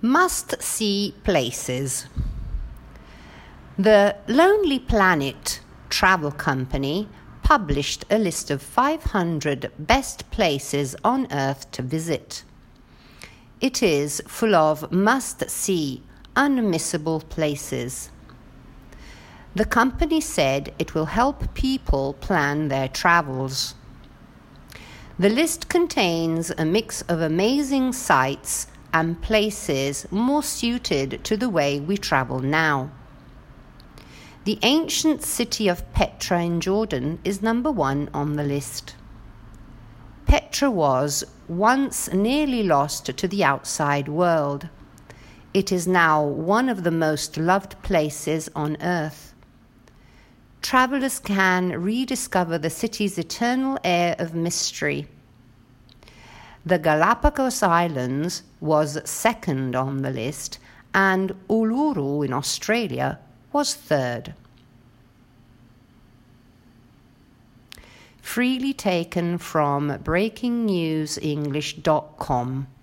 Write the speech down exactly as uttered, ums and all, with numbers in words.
Must-see places. The Lonely Planet Travel Company published a list of five hundred best places on Earth to visit. It is full of must-see, unmissable places. The company said it will help people plan their travels. The list contains a mix of amazing sights and places more suited to the way we travel now. The ancient city of Petra in Jordan is number one on the list. Petra was once nearly lost to the outside world. It is now one of the most loved places on earth. Travelers can rediscover the city's eternal air of mystery. The Galapagos Islands was second on the list, and Uluru in Australia was third. Freely taken from breaking news english dot com.